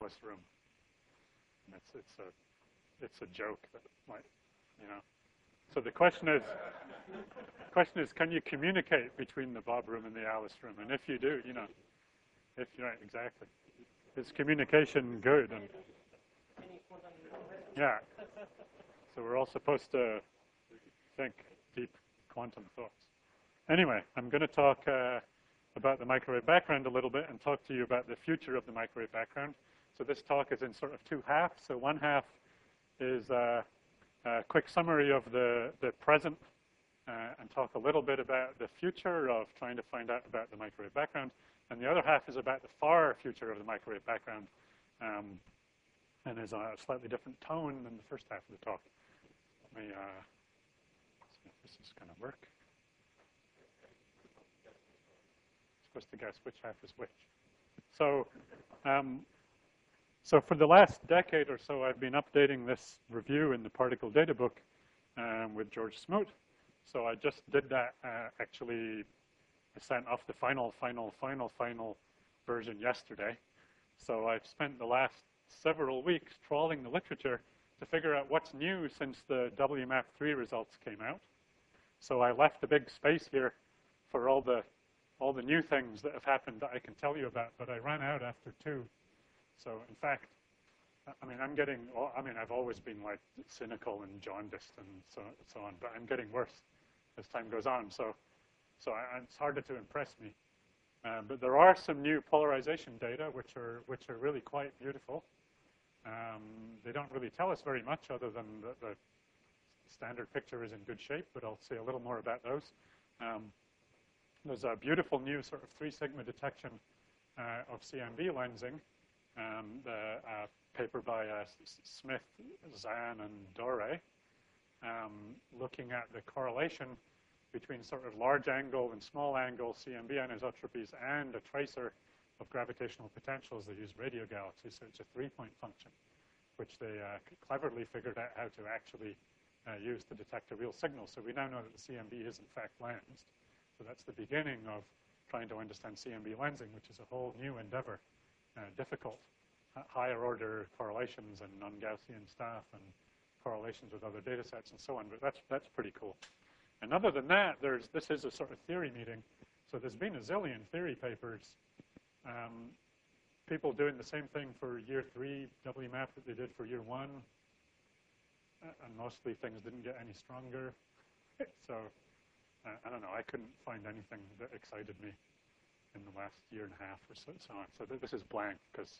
Alice room. And it's a joke that might, you know. So the question is, can you communicate between the Bob room and the Alice room? And if you do, you know, if you're right, exactly, is communication good? And yeah. So we're all supposed to think deep quantum thoughts. Anyway, I'm going to talk about the microwave background a little bit and talk to you about the future of the microwave background. So this talk is in sort of two halves. So one half is a quick summary of the present and talk a little bit about the future of trying to find out about the microwave background. And the other half is about the far future of the microwave background and is on a slightly different tone than the first half of the talk. Let me see if this is going to work. I'm supposed to guess which half is which. So, so for the last decade or so, I've been updating this review in the Particle Data Book with George Smoot. So I just did that. Actually, I sent off the final version yesterday. So I've spent the last several weeks trawling the literature to figure out what's new since the WMAP3 results came out. So I left a big space here for all the new things that have happened that I can tell you about, but I ran out after 2. So in fact, I mean, I've always been like cynical and jaundiced and so on, but I'm getting worse as time goes on. So it's harder to impress me. But there are some new polarization data which are really quite beautiful. They don't really tell us very much other than the standard picture is in good shape, but I'll say a little more about those. There's a beautiful new sort of 3 sigma detection of CMB lensing. The paper by Smith, Zan, and Dore, looking at the correlation between sort of large angle and small angle CMB anisotropies and a tracer of gravitational potentials. They use radio galaxies, so it's a 3-point function, which they cleverly figured out how to actually use to detect a real signal. So we now know that the CMB is in fact lensed. So that's the beginning of trying to understand CMB lensing, which is a whole new endeavor, difficult, higher order correlations and non-Gaussian stuff and correlations with other data sets and so on. But that's pretty cool. And other than that, this is a sort of theory meeting. So there's been a zillion theory papers. People doing the same thing for year 3 WMAP that they did for year 1. And mostly things didn't get any stronger. So I don't know. I couldn't find anything that excited me in the last year and a half or so on. So this is blank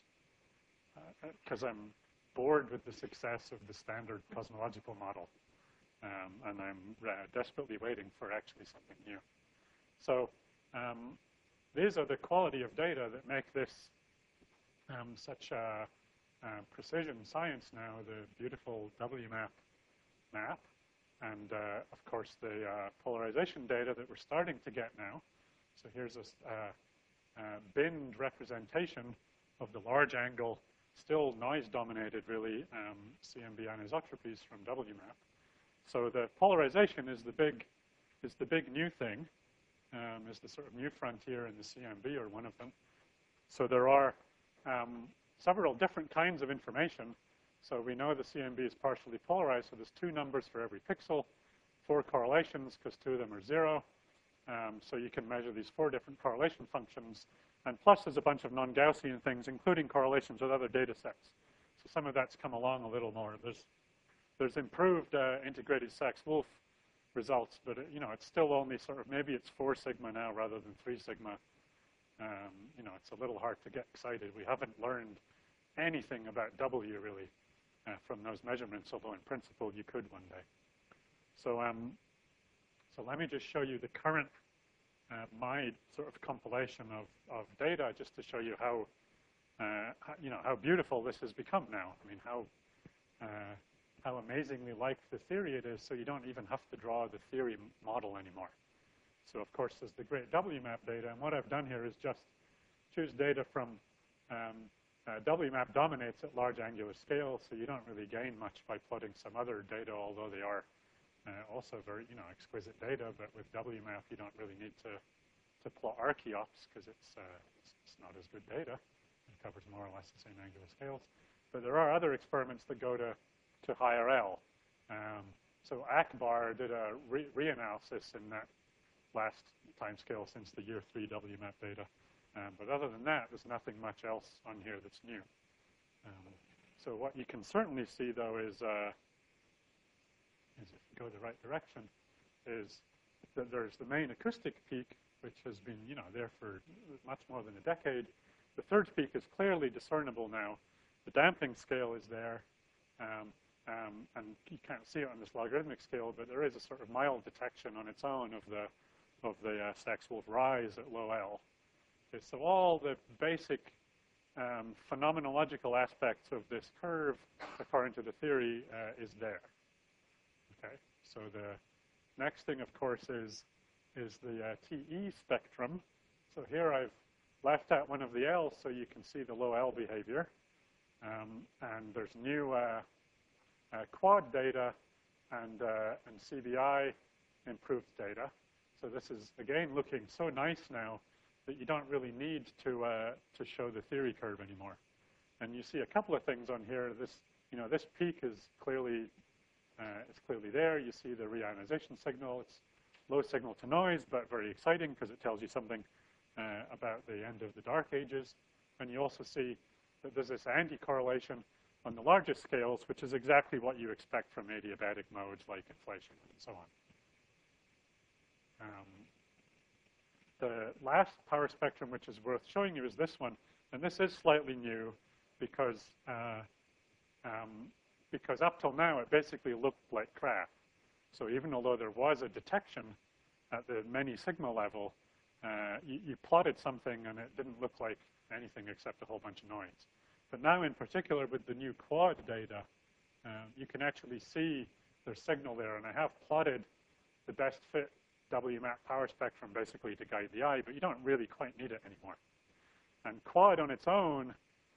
because I'm bored with the success of the standard cosmological model. And I'm desperately waiting for actually something new. So these are the quality of data that make this such a precision science now, the beautiful WMAP map. And, of course, the polarization data that we're starting to get now. So here's a binned representation of the large angle, still noise-dominated, really, CMB anisotropies from WMAP. So the polarization is the big new thing, is the sort of new frontier in the CMB, or one of them. So there are several different kinds of information. So we know the CMB is partially polarized, so there's 2 numbers for every pixel, 4 correlations, because 2 of them are 0. So you can measure these 4 different correlation functions. And plus there's a bunch of non-Gaussian things, including correlations with other data sets. So some of that's come along a little more. There's improved integrated Sachs-Wolf results, but you know, it's still only sort of, maybe it's 4 sigma now rather than 3 sigma. You know, it's a little hard to get excited. We haven't learned anything about W really from those measurements, although in principle you could one day. So, so let me just show you the current my sort of compilation of data, just to show you how you know, how beautiful this has become now. I mean, how amazingly like the theory it is, so you don't even have to draw the theory model anymore. So of course there's the great WMAP data, and what I've done here is just choose data from WMAP dominates at large angular scale, so you don't really gain much by plotting some other data, although they are also very, you know, exquisite data. But with WMAP, you don't really need to plot Archeops because it's not as good data. covers more or less the same angular scales. But there are other experiments that go to higher L. So Akbar did a reanalysis in that last time scale since the year 3 WMAP data. But other than that, there's nothing much else on here that's new. So what you can certainly see, though, is if you go the right direction, is that there's the main acoustic peak, which has been, there for much more than a decade. The third peak is clearly discernible now. The damping scale is there, and you can't see it on this logarithmic scale, but there is a sort of mild detection on its own of the Sachs-Wolf rise at low L. Okay, so all the basic phenomenological aspects of this curve, according to the theory, is there. Okay, so the next thing, of course, is the TE spectrum. So here I've left out one of the L's so you can see the low L behavior. And there's new quad data and CBI improved data. So this is, again, looking so nice now that you don't really need to show the theory curve anymore. And you see a couple of things on here. This peak is clearly there. You see the reionization signal. It's low signal to noise, but very exciting because it tells you something about the end of the dark ages. And you also see that there's this anti-correlation on the largest scales, which is exactly what you expect from adiabatic modes like inflation and so on. The last power spectrum, which is worth showing you, is this one. And this is slightly new because up till now, it basically looked like crap. So even although there was a detection at the many sigma level, you plotted something and it didn't look like anything except a whole bunch of noise. But now, in particular, with the new quad data, you can actually see there's signal there. And I have plotted the best fit WMAP power spectrum basically to guide the eye, but you don't really quite need it anymore. And quad on its own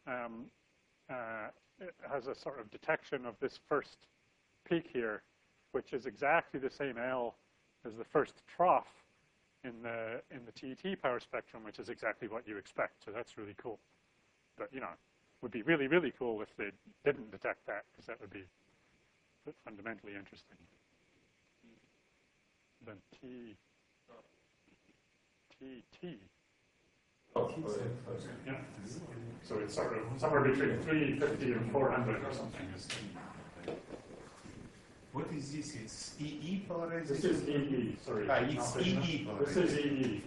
it has a sort of detection of this first peak here, which is exactly the same L as the first trough in the TET power spectrum, which is exactly what you expect. So that's really cool. But it would be really, really cool if they didn't detect that, because that would be fundamentally interesting. Then T. Yeah. So it's sort of somewhere between 350 and 400 or something. What is this? It's EE polarization? This is EE, sorry. It's EE polarization. This is EE.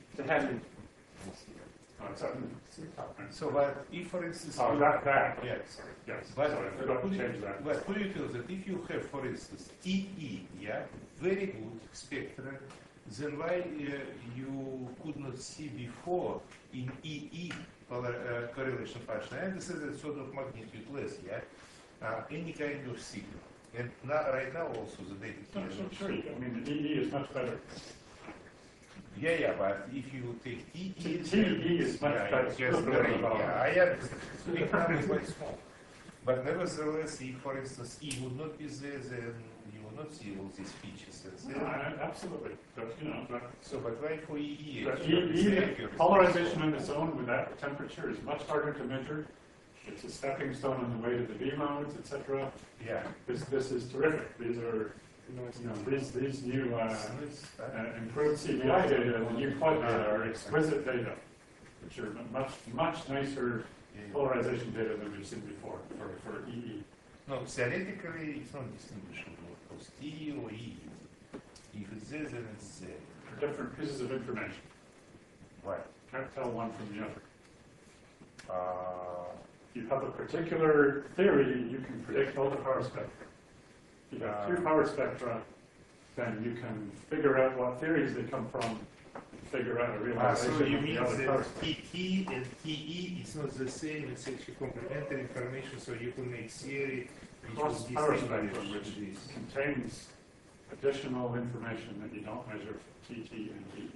So, but if, for instance... Oh, that. Yes. Yes. But, sorry, I forgot to change that. But could you feel that if you have, for instance, TE, very good spectra, then why you could not see before in EE correlation function? I understand that sort of magnitude less, any kind of signal. And now, right now also the data here. Sure. I mean, the EE is much better. Yeah, but if you take TE... TE is much better. I understand. Big number is quite small. But nevertheless, if, for instance, E would not be there, then you will not see all these features. Absolutely. But, but why for EE? EE, polarization on its own with that temperature is much harder to measure. It's a stepping stone on the way to the B modes, etc. Yeah. This is terrific. These are, these new improved CBI data and the new quad data are exquisite data, which are much nicer polarization data than we've seen before for EE. No, theoretically, it's not distinguishable. Because TE or EE, if it's there, then it's there. For different pieces of information. Right. Can't tell one from the other. If you have a particular theory, you can predict all the power spectra. If you have two power spectra, then you can figure out what theories they come from, and figure out a realization so you of mean the other that power spectra. TT and TE is not the same, it's actually complementary information, so you can make theory Cross power spectrum, which contains additional information that you don't measure for TT and TE.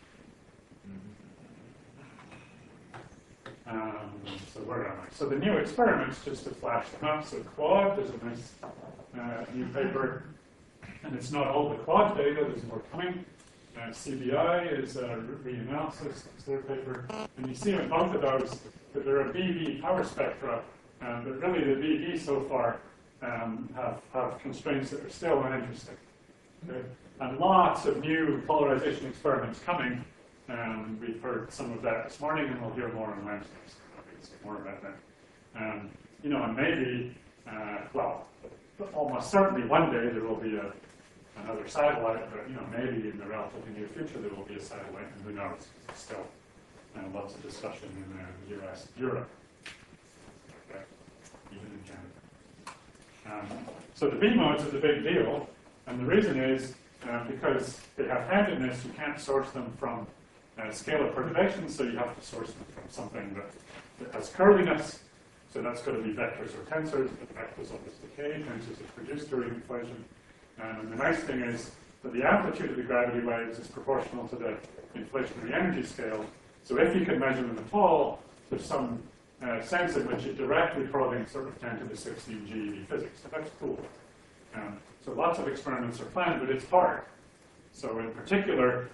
So where am I? So the new experiments, just to flash them up. So quad, there's a nice new paper, and it's not all the quad data. There's more coming. CBI is reanalysis. It's their paper, and you see in both of those that there are BB power spectra, but really the BB so far have constraints that are still uninteresting. Okay? And lots of new polarization experiments coming. We've heard some of that this morning, and we'll hear more on Wednesday. So there'll be more about that. You know, and maybe, well, almost certainly one day there will be another satellite, but you know, maybe in the relatively near future there will be a satellite, and who knows? There's still lots of discussion in the US and Europe, okay? Even in Canada. So the B modes are the big deal, and the reason is because they have handedness, you can't source them from scalar perturbation, so you have to source them from something that has curliness. So that's going to be vectors or tensors, but vectors obviously decay, tensors are produced during inflation. And the nice thing is that the amplitude of the gravity waves is proportional to the inflationary energy scale. So if you can measure them at all, there's some sense in which you're directly probing sort of 10 to the 16 GeV physics. So that's cool. So lots of experiments are planned, but it's hard. So in particular,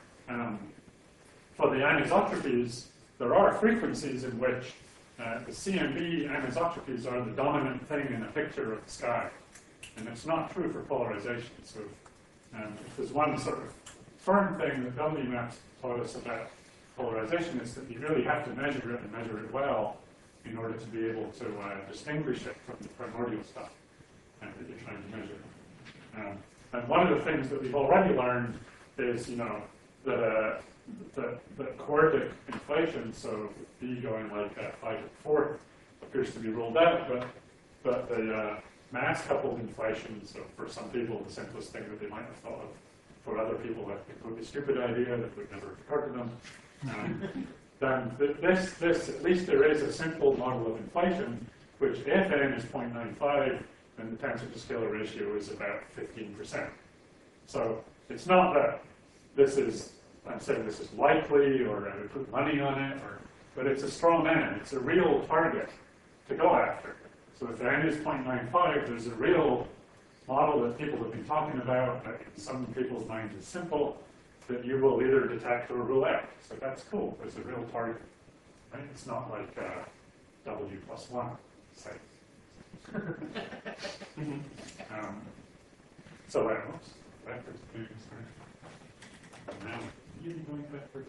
for the anisotropes, there are frequencies in which the CMB anisotropes are the dominant thing in a picture of the sky. And it's not true for polarization. So if there's one sort of firm thing that WMAPS taught us about polarization, is that you really have to measure it and measure it well in order to be able to distinguish it from the primordial stuff that you're trying to measure. And one of the things that we've already learned is, you know, that the quartic inflation, so B going like 5 to the 4th, appears to be ruled out, but the mass-coupled inflation, so for some people, the simplest thing that they might have thought of, for other people, a completely stupid idea that would never have occurred to them. Then this, at least there is a simple model of inflation, which if n is 0.95, then the tensor to scalar ratio is about 15%. So it's not that this is, I'm saying this is likely, or I would put money on it, but it's a strong n. It's a real target to go after. So if n is 0.95, there's a real model that people have been talking about, that in some people's minds is simple, that you will either detect or rule out. So that's cool. It's a real target. Right? It's not like W+1, say. So oops, backwards moving, sorry. Now, you're going backwards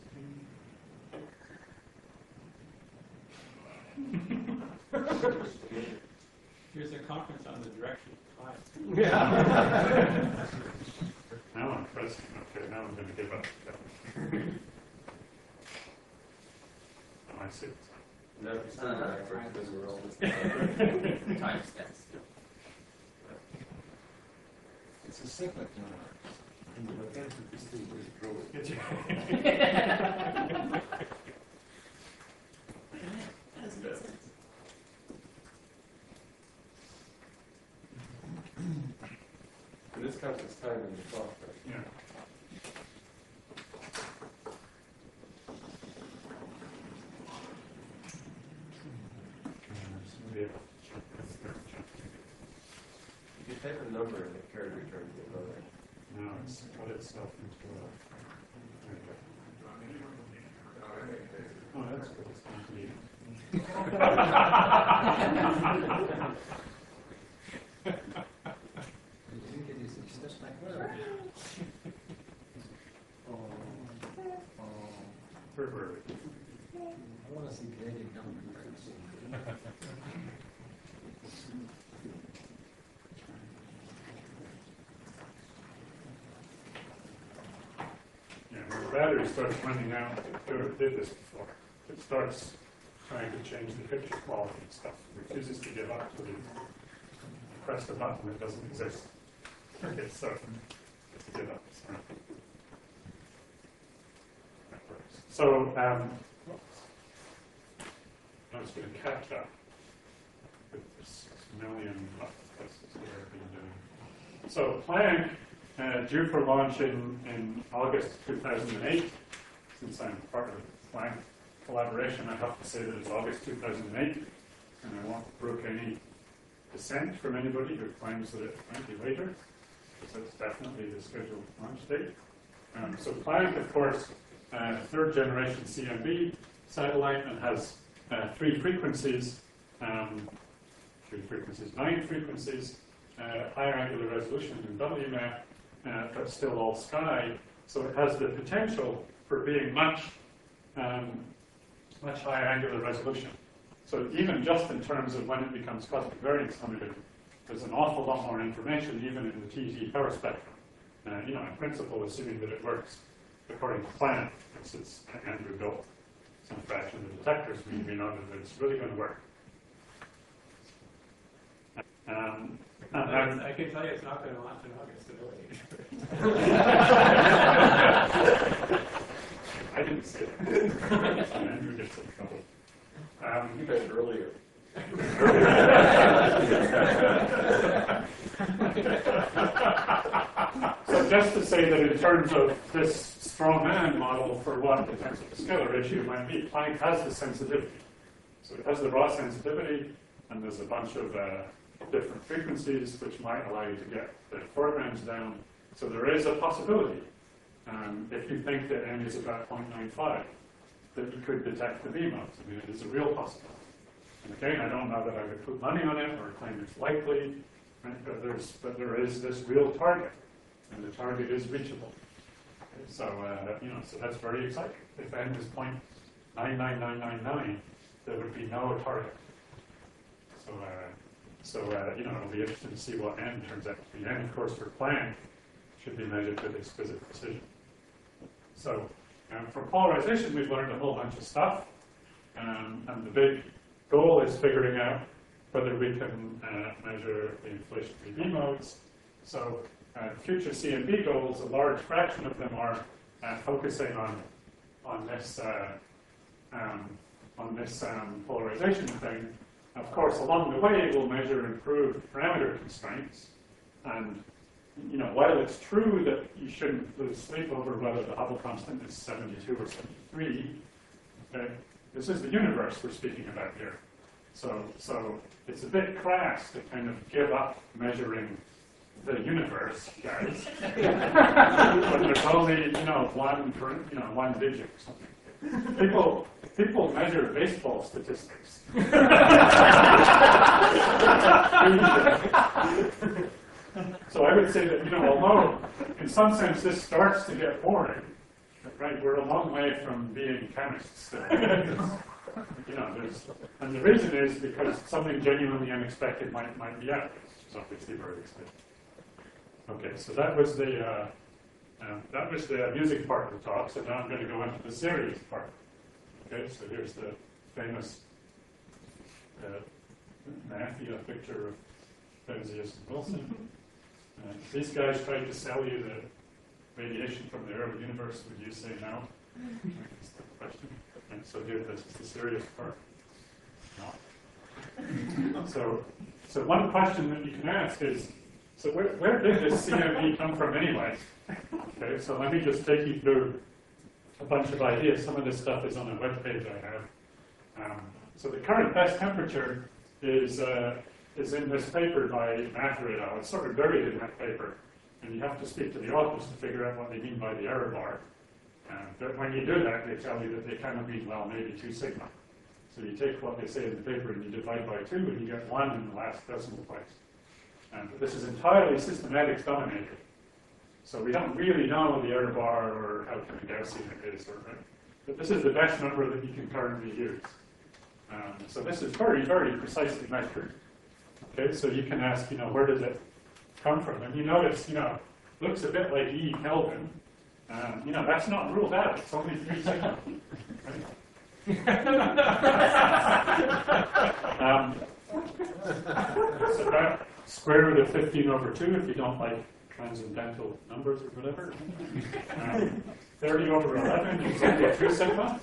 moving. Here's a conference on the direction of time. Yeah. Now I'm pressing. Okay, now I'm going to give up. Oh, I see. No, it's not backwards because we're all time steps. It's a cyclic number. And the potential is still growing. And this counts as time in the clock, right? Yeah. If you type a number and it carries return to another. No, it's put itself into a. Oh, that's good. It's complete. You think it is just like weather? Pervert. I want to see Canadian government rates. Yeah, when the battery starts running out, it did this before. It starts trying to change the picture quality and stuff. It refuses to give up until you press the button that doesn't exist. Okay, so let's give up. Sorry. That works. So I was going to catch up with this million places that I've been doing. So Planck, due for launch in August 2008. Since I'm part of the Planck collaboration, I have to say that it's August 2008, and I won't brook any dissent from anybody who claims that it might be later, because it's definitely the scheduled launch date. So Planck, of course, third generation CMB satellite, and has 3 frequencies, 9 frequencies, higher angular resolution in WMAP, but still all sky. So it has the potential for being much higher angular resolution. So even just in terms of when it becomes cosmic variance limited, there's an awful lot more information even in the TT power spectrum. In principle, assuming that it works according to plan, since Andrew built some fraction of the detectors, we know that it's really going to work. I can tell you it's not going to launch in August. I didn't say that. Andrew gets in trouble. You bet earlier. So just to say that in terms of this strongman model for what the tensor to scalar ratio might be, Planck has the sensitivity. So it has the raw sensitivity, and there's a bunch of different frequencies which might allow you to get the foregrounds down. So there is a possibility, if you think that n is about 0.95, that you could detect the B modes. I mean, it is a real possibility. And again, I don't know that I would put money on it or claim it's likely, right? But there is this real target, and the target is reachable. Okay, so so that's very exciting. If n is 0.99999, there would be no target. So it'll be interesting to see what n turns out to be. N, of course, for Planck should be measured with exquisite precision. So for polarization, we've learned a whole bunch of stuff, and the big goal is figuring out whether we can measure the inflationary B modes. So future CMB goals, a large fraction of them are focusing on this polarization thing. Of course, along the way, we'll measure improved parameter constraints. And while it's true that you shouldn't lose sleep over whether the Hubble constant is 72 or 73, okay, this is the universe we're speaking about here. So it's a bit crass to kind of give up measuring the universe, guys. But there's only one digit or something. People measure baseball statistics. So I would say that, although in some sense this starts to get boring, right? We're a long way from being chemists. And the reason is because something genuinely unexpected might be out, which is obviously very exciting. Okay, so that was the music part of the talk. So now I'm going to go into the serious part. Okay, so here's the famous Mathia picture of Penzias and Wilson. These guys tried to sell you the radiation from the early universe. Would you say no? That's the question. And so here, this is the serious part. No. So one question that you can ask is, so where did this CMB come from anyway? Okay, so let me just take you through a bunch of ideas. Some of this stuff is on a web page I have. So the current best temperature is in this paper by Mathur et al. It's sort of buried in that paper, and you have to speak to the authors to figure out what they mean by the error bar. But when you do that, they tell you that they kind of mean, well, maybe 2 sigma. So you take what they say in the paper and you divide by 2, and you get 1 in the last decimal place. But this is entirely systematics dominated. So we don't really know the error bar or how kind of Gaussian it is, right? But this is the best number that you can currently use. So this is very, very precisely measured. Okay, so you can ask, where does it come from? And you notice, looks a bit like E Kelvin. That's not ruled out. It's only 3 sigma. Right? It's about square root of 15 over 2 if you don't like transcendental numbers or whatever. 30 over 11 is only 2 sigma.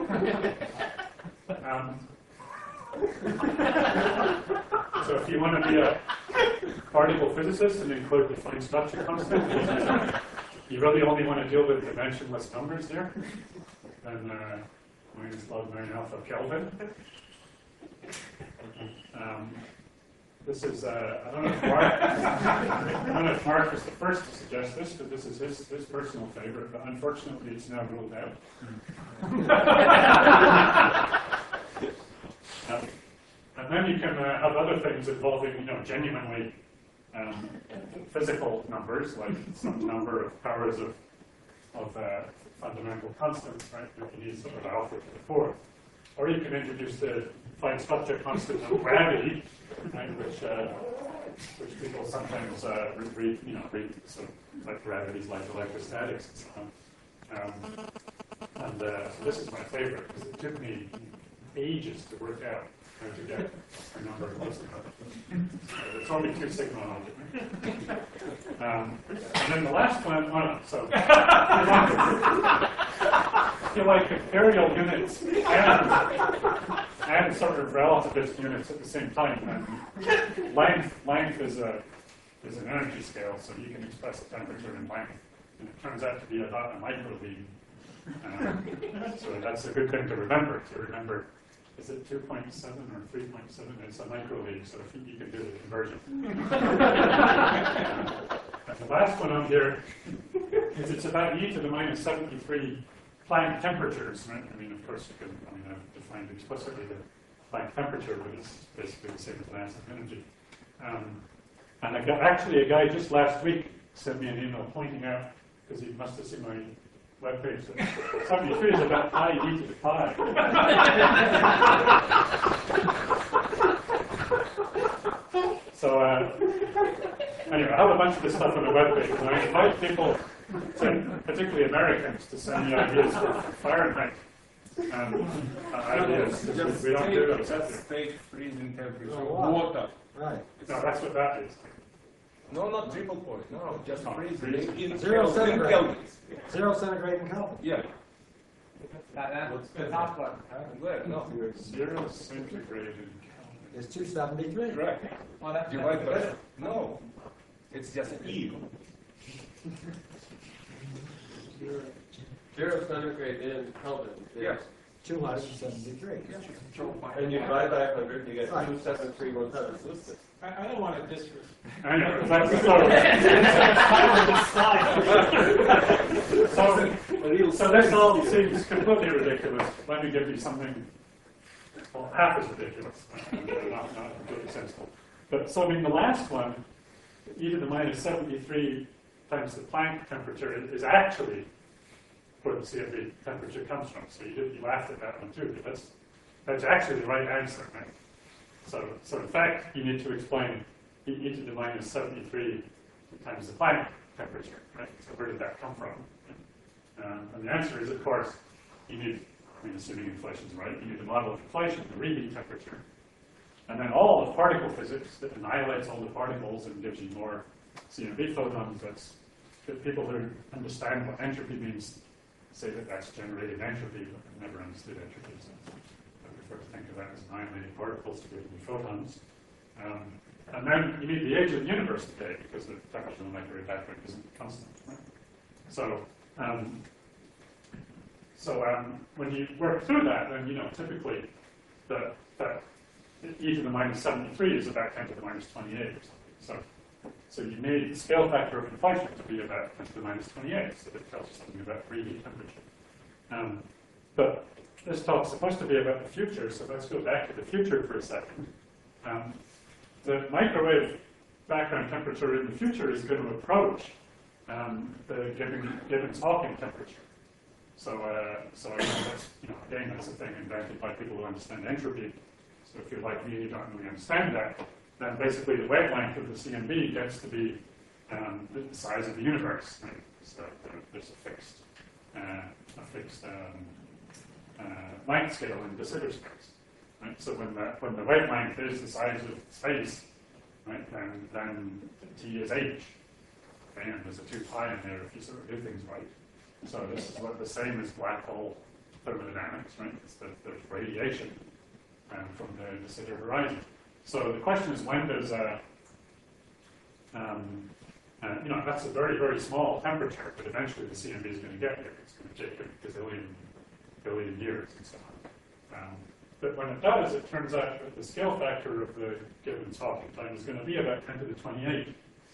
So if you want to be a particle physicist and include the fine structure constant, you really only want to deal with dimensionless numbers there, then minus log 9 alpha Kelvin. This is, I don't know if Mark was the first to suggest this, but this is his personal favorite, but unfortunately it's now ruled out. then you can have other things involving, genuinely physical numbers, like some number of powers of fundamental constants, right? You can use sort of alpha to the fourth. Or you can introduce the fine structure constant of gravity, right, which people sometimes read sort of like gravities like electrostatics and so on. So this is my favorite because it took me ages to work out how to get a number close to that. It's only 2 sigma algebra. And then the last one, if you like imperial units and sort of relativist units at the same time, then length is an energy scale, so you can express the temperature in length. And it turns out to be about a microbeam. So that's a good thing to remember. Is it 2.7 or 3.7? It's a microleague, so if you can do the conversion. And the last one on here is it's about e to the minus 73 Planck temperatures, right? I mean, of course, you can, I've defined explicitly the Planck temperature, but it's basically the same as mass and energy. And actually, a guy just last week sent me an email pointing out, because he must have seen my webpage, that 73 is about pi e to the pi. So, anyway, I have a bunch of this stuff on the webpage, and I invite people, particularly Americans, to send me ideas for Fahrenheit ideas. We don't do those. Just state freezing temperature. No, Water. Right. No, that's what that is. No, not triple point. No, just Oh, freezing. freezing. In 0 Kelvin. centigrade. Kelvins. 0 centigrade in Kelvin. Yeah. That's the top one. Well, no. 0 centigrade in Kelvin. It's 273. Correct. Well, that's Divide by. No. It's just E. 0 centigrade in Kelvin. Yes. 273. And you divide by 100, you get Right. 27317. I don't want to disrespect. I know, that's so this all seems completely ridiculous. Let me give you something half as ridiculous, not completely sensible. But so, the last one, e to the minus 73 times the Planck temperature is actually where the CFB temperature comes from. So you laughed at that one too, but that's actually the right answer, right? So in fact, you need to explain e to the minus 73 times the Planck temperature, right? So where did that come from? And the answer is, of course, you need, assuming inflation's right, you need to model inflation, the Reed temperature. And then all of particle physics that annihilates all the particles and gives you more CMB photons. That's people who understand what entropy means say that that's generating entropy, but I've never understood entropy. So I prefer to think of that as annihilating particles to give you photons. And then you need the age of the universe today, because the temperature of the molecular background isn't constant. Right? So when you work through that, then typically that e to the minus 73 is about 10 to the minus 28 or something. So you need the scale factor of inflation to be about 10 to the minus 28, so that tells you something about Reed temperature. But this talk's supposed to be about the future, so let's go back to the future for a second. The microwave background temperature in the future is going to approach the Gibbons Hawking temperature. So again, that's a thing invented by people who understand entropy. So if you're like me and you don't really understand that, then basically the wavelength of the CMB gets to be the size of the universe. Right? So there's a fixed length scale in de Sitter space. Right? So when the wavelength is the size of space, right, then T is H. Okay, and there's a 2 pi in there if you sort of do things right. So this is the same as black hole thermodynamics, right? It's the radiation from the de Sitter horizon. So the question is, when does that's a very, very small temperature, but eventually the CMB is going to get there. It's going to take a billion years and so on. But when it does, it turns out that the scale factor of the Gibbons Hawking time is going to be about 10 to the 28.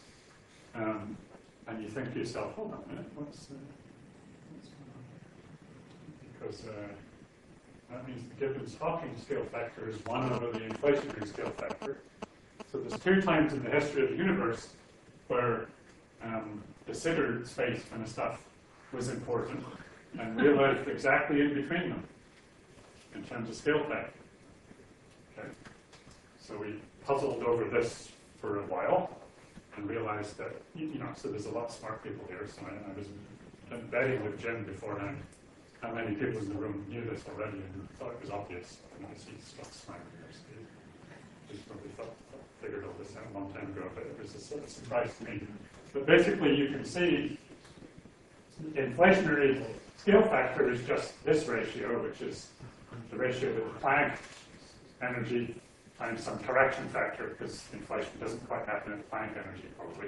And you think to yourself, hold on a minute, what's going on? Because That means the Gibbons-Hawking scale factor is 1 over the inflationary scale factor. So there's 2 times in the history of the universe where the Sitter space kind of stuff was important, and we lived exactly in between them in terms of scale factor. Okay? So we puzzled over this for a while and realized that, so there's a lot of smart people here, so I was betting with Jim beforehand how many people in the room knew this already and thought it was obvious. Because he's got smart here, so he probably figured all this out a long time ago, but it was a sort of surprise to me. But basically, you can see the inflationary scale factor is just this ratio, which is the ratio of the Planck energy times some correction factor, because inflation doesn't quite happen at Planck energy, probably.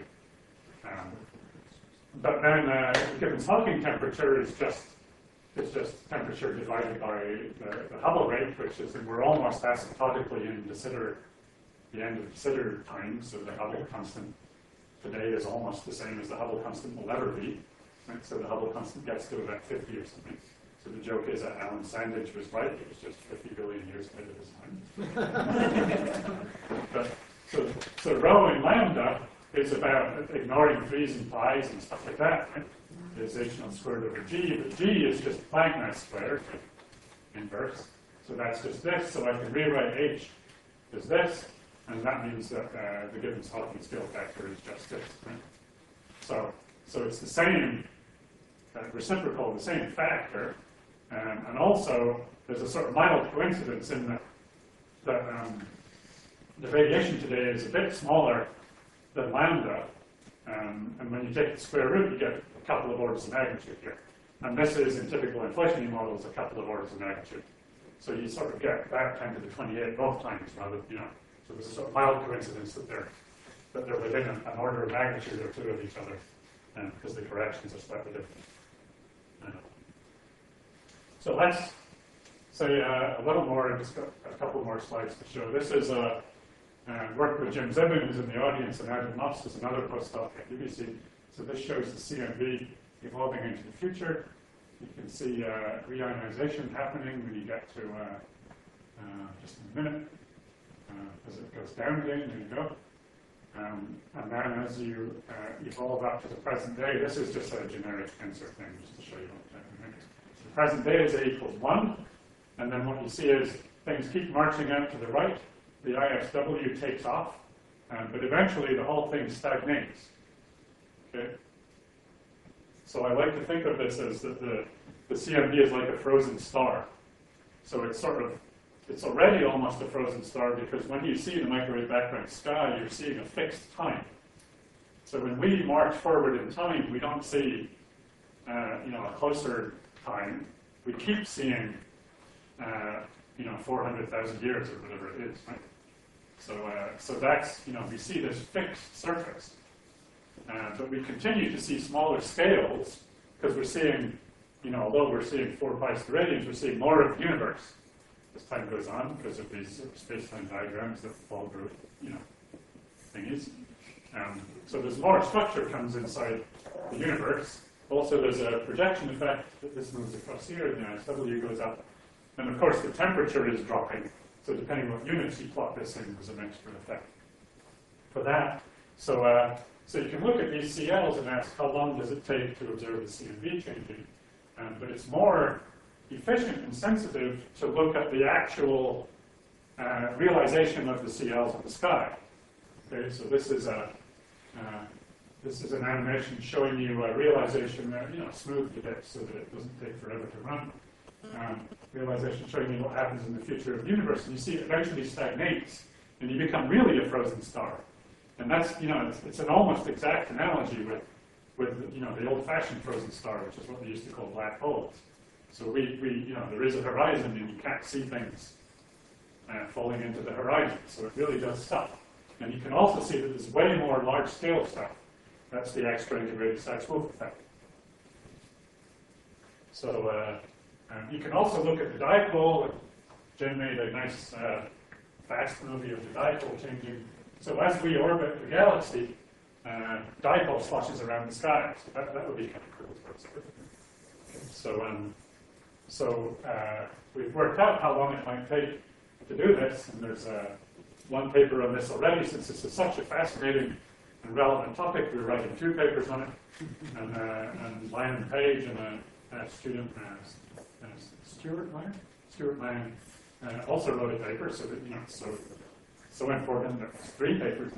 But then the Gibbons-Hawking temperature is just temperature divided by the Hubble rate, which is, and we're almost asymptotically in the end of de Sitter time, so the Hubble constant today is almost the same as the Hubble constant will ever be. Right? So the Hubble constant gets to about 50 or something. So the joke is that Alan Sandage was right, it was just 50 billion years ahead of his time. But, so rho in lambda is about ignoring 3's and pi's and stuff like that. Right? Is h naught squared over g, but g is just Planck mass squared, inverse. So that's just this, so I can rewrite h as this, and that means that the Gibbons-Hawking scale factor is just this. Right? So it's the same reciprocal, the same factor, and also there's a sort of mild coincidence in that the radiation today is a bit smaller than lambda, and when you take the square root, you get a couple of orders of magnitude here. And this is, in typical inflationary models, a couple of orders of magnitude. So you sort of get that 10 to the 28 both times, rather, so there's a sort of mild coincidence that they're within an order of magnitude or 2 of each other, because the corrections are slightly different. So let's say a little more. I've just got a couple more slides to show. This is work with Jim Zibin, who's in the audience, and Adam Moss is another postdoc at UBC. So this shows the CMB evolving into the future. You can see reionization happening when you get to just in a minute. As it goes down again, there you go. And then as you evolve up to the present day, this is just a generic tensor thing, just to show you what that means. The present day is A equals 1, and then what you see is things keep marching out to the right. The ISW takes off, but eventually the whole thing stagnates. Okay? So I like to think of this as that the CMB is like a frozen star. So it's already almost a frozen star, because when you see the microwave background sky, you're seeing a fixed time. So when we march forward in time, we don't see a closer time. We keep seeing 400,000 years or whatever it is, right? So that's, we see this fixed surface. But we continue to see smaller scales, because we're seeing, although we're seeing 4 pi steradians, we're seeing more of the universe as time goes on, because of these space-time diagrams that fall group, thingies. So there's more structure comes inside the universe. Also, there's a projection effect that this moves across here, and the ISW goes up. And of course, the temperature is dropping. So depending what units you plot this in, there's an extra effect for that. So you can look at these CLs and ask, how long does it take to observe the CMB changing? But it's more efficient and sensitive to look at the actual realization of the CLs in the sky. Okay, so this is an animation showing you a realization that, smoothed a bit so that it doesn't take forever to run. Realization showing you what happens in the future of the universe, and you see it eventually stagnates, and you become really a frozen star. And that's, it's an almost exact analogy with the old-fashioned frozen star, which is what they used to call black holes. So there is a horizon, and you can't see things falling into the horizon. So it really does stop. And you can also see that there's way more large-scale stuff. That's the extra integrated Sachs-Wolf effect. So you can also look at the dipole. Jim made a nice fast movie of the dipole changing. So as we orbit the galaxy, dipole sloshes around the sky. So that would be kind of cool. So So we've worked out how long it might take to do this, and there's one paper on this already. Since this is such a fascinating and relevant topic, we're writing 2 papers on it, and Lyman Page and a student, Stuart Lang, also wrote a paper. So that, so important. There's 3 papers.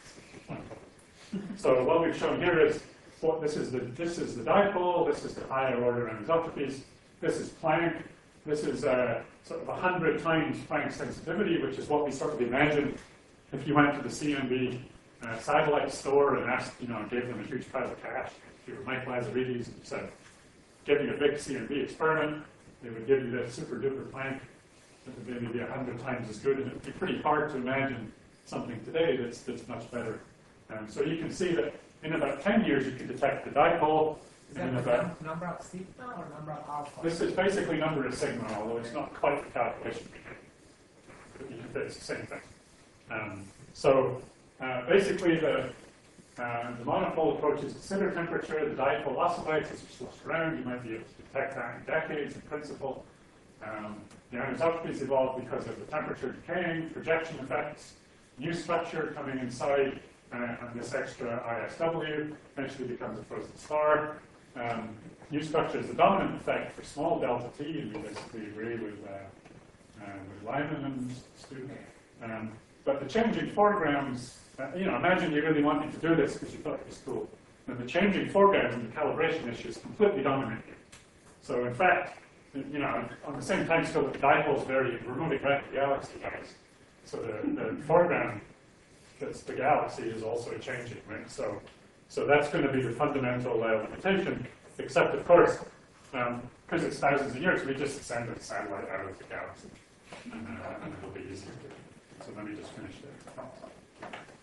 So what we've shown here is this is the dipole. This is the higher order anisotropies. This is Planck. This is sort of 100 times Planck sensitivity, which is what we sort of imagined if you went to the CMB satellite store and asked, gave them a huge pile of cash. If you were Mike Lazaridis and you said, give me a big CMB experiment, they would give you this super duper Planck that would maybe be 100 times as good, and it would be pretty hard to imagine something today that's much better. So you can see that in about 10 years you can detect the dipole. Is that the number of sigma or number of alpha? This is basically number of sigma, although it's not quite the calculation. But it's the same thing. Basically the monopole approaches consider temperature, the dipole oscillates as you slosh around. You might be able to detect that in decades in principle. The anisotropies evolve because of the temperature decaying, projection effects, new structure coming inside, and this extra ISW eventually becomes a frozen star. New structure is the dominant effect for small delta T, and we basically agree with Lyman and Stu. But the changing foregrounds, imagine you really wanted to do this because you thought it was cool. And the changing foregrounds and the calibration issue is completely dominating. So in fact, on the same time scale that the dipoles vary, we're moving right the galaxy does. So the foreground, that's the galaxy, is also changing, right? So that's going to be the fundamental limitation, except of course, because it's thousands of years, we just send a satellite out of the galaxy, and it'll be easier to do. So let me just finish there.